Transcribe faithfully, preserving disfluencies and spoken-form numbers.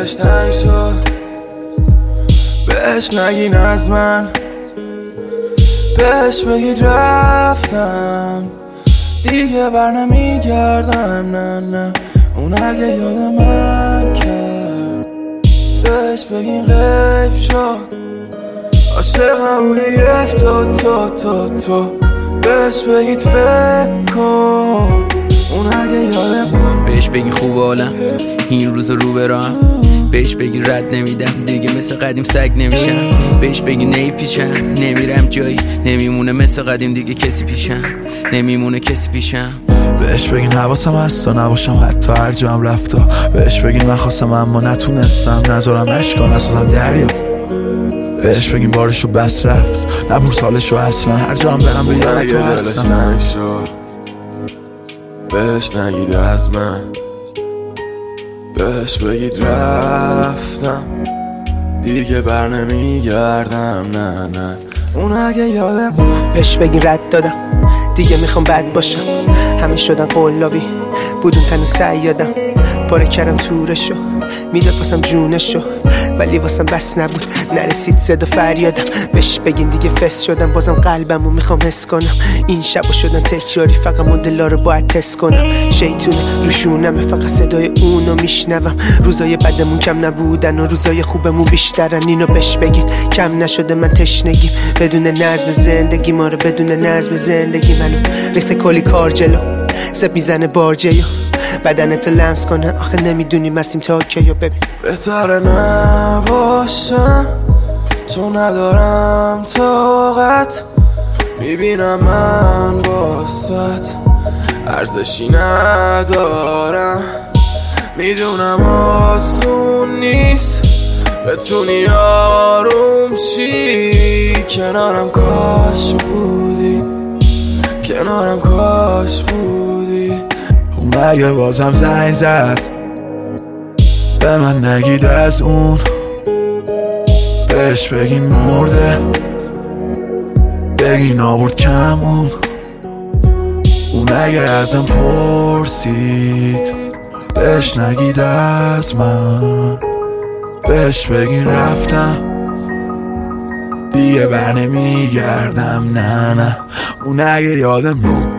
دلش تنگ شد بهش نگین از من، بهش بگید رفتم دیگه بر نمیگردم. نه نه اون اگه یاد من کرد بهش بگین غیب شد. عاشقم بودی یک تو تو تو تو بهش بگید فکر کن اون اگه یاد من. بهش بگین خوب حالم این روز رو برام، بهش بگین رد نمیدم دیگه مثل قدیم سگ نمیشم. بهش بگین نیپیچم نمیرم جایی، نمیمونه مثل قدیم دیگه کسی پیشم، نمیمونه کسی پیشم. بهش بگین حواسم هست و نباشم حتی هر جا هم رفتا. بهش بگین من خواستم اما نتونستم، نذارم عشقا نسازم دریا. بهش بگین بارشو بس رفت نبور سالشو اصلا، هر جا هم برم به یاد تو هستم. بهش نگید از من، بهش بگید رفتم دیگه بر نمیگردم. نه نه اون اگه یادم. بهش بگین رد دادم دیگه میخوام بد باشم، همه شدن قلابی بودون تن سیادم. پاره کردم تورشو میداد واسم جونشو ولی واسم بس نبود نرسید صدا فریادم. بهش بگین دیگه فس شدم بازم قلبمو میخوام حس کنم. این شبا شدن تکراری فقط مدلا رو باید تست کنم. شیطونه روشونمه فقط صدای اونو میشنوم. روزای بدمون کم نبودن و روزای خوبمون بیشترن. اینو بهش بگید کم نشده من تشنگیم بدون نظم زندگی ما رو، بدون نظم زندگی منو ریخته کلی کار جلو زب میزنه بارجیو بدنتو لمس کنه. آخه نمیدونی مسیم تا کیو. ببین بهتره نباشم چون ندارم طاقت، میبینم من واسط ارزشی ندارم. میدونم آسون نیست بتونی آروم شی، کنارم کاش بودی، کنارم کاش بودی. اون اگه بازم زنگ زد به من نگید از اون، بهش بگین مرده بگین آورد کمون. اون اگه ازم پرسید بهش نگید از من، بهش بگین رفتم دیگه بر نمیگردم. نه نه اون اگه یادم